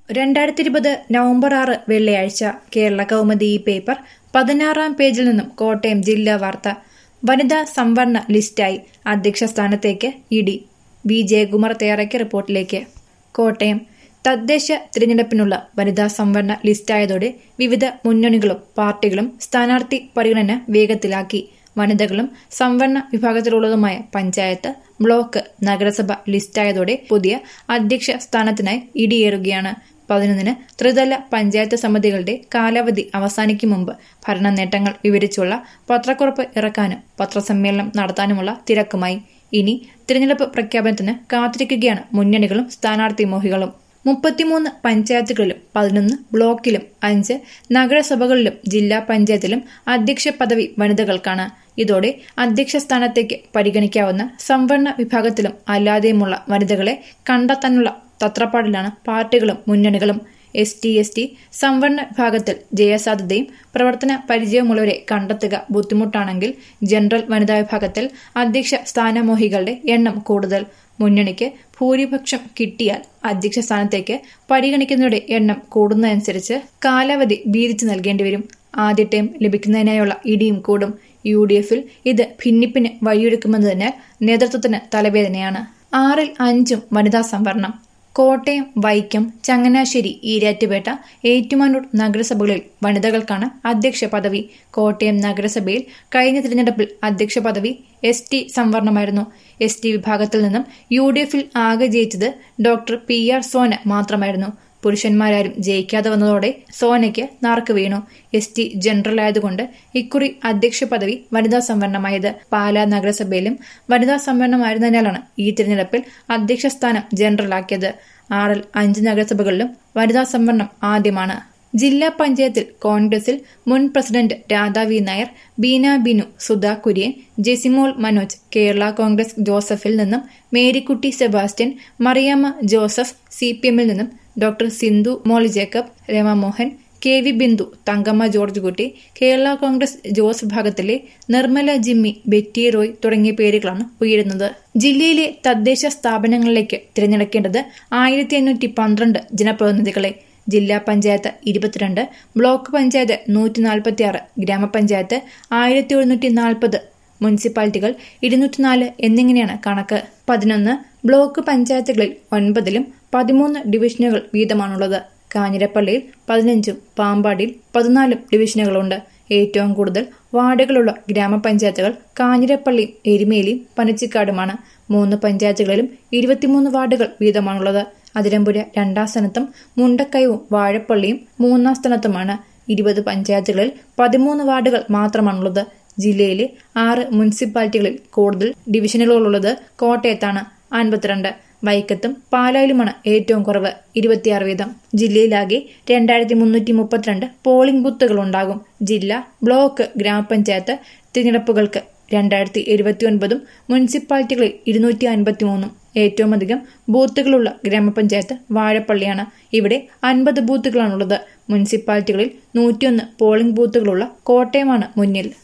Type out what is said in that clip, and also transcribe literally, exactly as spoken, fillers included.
രണ്ടായിരത്തി ഇരുപത് നവംബർ ആറ് വെള്ളിയാഴ്ച കേരള കൗമുദി ഈ പേപ്പർ പതിനാറാം പേജിൽ നിന്നും കോട്ടയം ജില്ലാ വാർത്ത. വനിതാ സംവരണ ലിസ്റ്റായി, അധ്യക്ഷ സ്ഥാനത്തേക്ക് ഇ ഡി. ബി ജയകുമാർ തയ്യാറാക്കിയ റിപ്പോർട്ടിലേക്ക്. കോട്ടയം തദ്ദേശ തിരഞ്ഞെടുപ്പിനുള്ള വനിതാ സംവരണ ലിസ്റ്റായതോടെ വിവിധ മുന്നണികളും പാർട്ടികളും സ്ഥാനാർത്ഥി പരിഗണന വേഗത്തിലാക്കി. വനിതകളും സംവരണ വിഭാഗത്തിലുള്ളതുമായ പഞ്ചായത്ത്, ബ്ലോക്ക്, നഗരസഭ ലിസ്റ്റായതോടെ പുതിയ അധ്യക്ഷ സ്ഥാനത്തിനായി ഇടിയേറുകയാണ്. പതിനൊന്നിന് ത്രിതല പഞ്ചായത്ത് സമിതികളുടെ കാലാവധി അവസാനിക്കും മുമ്പ് ഭരണ നേട്ടങ്ങൾ വിവരിച്ചുള്ള പത്രക്കുറിപ്പ് ഇറക്കാനും പത്രസമ്മേളനം നടത്താനുമുള്ള തിരക്കുമായി. ഇനി തിരഞ്ഞെടുപ്പ് പ്രഖ്യാപനത്തിന് കാത്തിരിക്കുകയാണ് മുന്നണികളും സ്ഥാനാർത്ഥി മോഹികളും. മുപ്പത്തിമൂന്ന് പഞ്ചായത്തുകളിലും പതിനൊന്ന് ബ്ലോക്കിലും അഞ്ച് നഗരസഭകളിലും ജില്ലാ പഞ്ചായത്തിലും അധ്യക്ഷ പദവി വനിതകൾക്കാണ്. ഇതോടെ അധ്യക്ഷ സ്ഥാനത്തേക്ക് പരിഗണിക്കാവുന്ന സംവരണ വിഭാഗത്തിലും അല്ലാതെയുമുള്ള വനിതകളെ കണ്ടെത്താനുള്ള തത്രപ്പാടിലാണ് പാർട്ടികളും മുന്നണികളും. എസ് ടി എസ് ടി സംവരണ വിഭാഗത്തിൽ ജയസാധ്യതയും പ്രവർത്തന പരിചയമുള്ളവരെ കണ്ടെത്തുക ബുദ്ധിമുട്ടാണെങ്കിൽ ജനറൽ വനിതാ വിഭാഗത്തിൽ അധ്യക്ഷ സ്ഥാനമോഹികളുടെ എണ്ണം കൂടുതൽ. മുന്നണിക്ക് ഭൂരിപക്ഷം കിട്ടിയാൽ അധ്യക്ഷ സ്ഥാനത്തേക്ക് പരിഗണിക്കുന്നവരുടെ എണ്ണം കൂടുന്നതനുസരിച്ച് കാലാവധി വീതിച്ചു നൽകേണ്ടിവരും. ആദ്യ ടൈം ലഭിക്കുന്നതിനായുള്ള ഇടിയും കൂടും. യു ഡി എഫിൽ ഇത് ഭിന്നിപ്പിന് വഴിയൊരുക്കുമെന്നതിനാൽ നേതൃത്വത്തിന് തലവേദനയാണ്. ആറിൽ അഞ്ചും വനിതാ സംവരണം. കോട്ടയം, വൈക്കം, ചങ്ങനാശ്ശേരി, ഈരാറ്റുപേട്ട, ഏറ്റുമാനൂർ നഗരസഭകളിൽ വനിതകൾക്കാണ് അധ്യക്ഷ പദവി. കോട്ടയം നഗരസഭയിൽ കഴിഞ്ഞ തിരഞ്ഞെടുപ്പിൽ അധ്യക്ഷ പദവി എസ് ടി സംവരണമായിരുന്നു. എസ് ടി വിഭാഗത്തിൽ നിന്നും യു ഡി എഫിൽ ആകെ ജയിച്ചത് ഡോക്ടർ പി ആർ സോന മാത്രമായിരുന്നു. പുരുഷന്മാരാരും ജയിക്കാതെ വന്നതോടെ സോനയ്ക്ക് നാർക്ക് വീണു. എസ് ടി ജനറൽ ആയതുകൊണ്ട് ഇക്കുറി അധ്യക്ഷ പദവി വനിതാ സംവരണമായത്. പാലാ നഗരസഭയിലും വനിതാ സംവരണമായിരുന്നതിനാലാണ് ഈ തിരഞ്ഞെടുപ്പിൽ അധ്യക്ഷ സ്ഥാനം ജനറലാക്കിയത്. ആറിൽ അഞ്ച് നഗരസഭകളിലും വനിതാ സംവരണം ആദ്യമാണ്. ജില്ലാ പഞ്ചായത്തിൽ കോൺഗ്രസിൽ മുൻ പ്രസിഡന്റ് രാധാ വി നായർ, ബീന ബിനു, സുധാ കുര്യൻ, ജെസിമോൾ മനോജ്, കേരള കോൺഗ്രസ് ജോസഫിൽ നിന്നും Marykutty Sebastian, Mariamma Joseph, C P എമ്മിൽ നിന്നും doctor Sindhu Moly Jacob, Ramamohan, K V Bindu, Thankamma George Kutty, Kerala Congress Jose വിഭാഗത്തിലെ നിർമ്മല ജിമ്മി, ബെറ്റി റോയ് തുടങ്ങിയ പേരുകളാണ് ഉയരുന്നത്. ജില്ലയിലെ തദ്ദേശ സ്ഥാപനങ്ങളിലേക്ക് തിരഞ്ഞെടുക്കേണ്ടത് ആയിരത്തി അഞ്ഞൂറ്റി പന്ത്രണ്ട് ജനപ്രതിനിധികളെ. ജില്ലാ പഞ്ചായത്ത് ഇരുപത്തിരണ്ട്, ബ്ലോക്ക് പഞ്ചായത്ത് നൂറ്റി നാൽപ്പത്തി ആറ്, ഗ്രാമപഞ്ചായത്ത് ആയിരത്തി എഴുന്നൂറ്റി നാൽപ്പത്, മുനിസിപ്പാലിറ്റികൾ ഇരുന്നൂറ്റിനാല് എന്നിങ്ങനെയാണ് കണക്ക്. പതിനൊന്ന് ബ്ലോക്ക് പഞ്ചായത്തുകളിൽ ഒൻപതിലും പതിമൂന്ന് ഡിവിഷനുകൾ വീതമാണുള്ളത്. കാഞ്ഞിരപ്പള്ളിയിൽ പതിനഞ്ചും പാമ്പാടിയിൽ പതിനാലും ഡിവിഷനുകളുണ്ട്. ഏറ്റവും കൂടുതൽ വാർഡുകളുള്ള ഗ്രാമപഞ്ചായത്തുകൾ കാഞ്ഞിരപ്പള്ളിയും എരുമേലിയും പനച്ചിക്കാടുമാണ്. മൂന്ന് പഞ്ചായത്തുകളിലും ഇരുപത്തിമൂന്ന് വാർഡുകൾ വീതമാണുള്ളത്. അതിരമ്പുഴ രണ്ടാം സ്ഥാനത്തും മുണ്ടക്കയവും വാഴപ്പള്ളിയും മൂന്നാം സ്ഥാനത്തുമാണ്. ഇരുപത് പഞ്ചായത്തുകളിൽ പതിമൂന്ന് വാർഡുകൾ മാത്രമാണുള്ളത്. ജില്ലയിലെ ആറ് മുനിസിപ്പാലിറ്റികളിൽ കൂടുതൽ ഡിവിഷനുകളുള്ളത് കോട്ടയത്താണ്, അൻപത്തിരണ്ട്. വൈക്കത്തും പാലായിലുമാണ് ഏറ്റവും കുറവ്, ഇരുപത്തിയാറ് വീതം. ജില്ലയിലാകെ രണ്ടായിരത്തി മുന്നൂറ്റി മുപ്പത്തിരണ്ട് പോളിംഗ് ബൂത്തുകൾ ഉണ്ടാകും. ജില്ല, ബ്ലോക്ക്, ഗ്രാമപഞ്ചായത്ത് തിരഞ്ഞെടുപ്പുകൾക്ക് രണ്ടായിരത്തി എഴുപത്തി ഒൻപതും മുനിസിപ്പാലിറ്റികളിൽ ഇരുന്നൂറ്റി അൻപത്തി മൂന്നും. ഏറ്റവും അധികം ബൂത്തുകളുള്ള ഗ്രാമപഞ്ചായത്ത് വാഴപ്പള്ളിയാണ്. ഇവിടെ അൻപത് ബൂത്തുകളാണുള്ളത്. മുനിസിപ്പാലിറ്റികളിൽ നൂറ്റിയൊന്ന് പോളിംഗ് ബൂത്തുകളുള്ള കോട്ടയമാണ് മുന്നിൽ.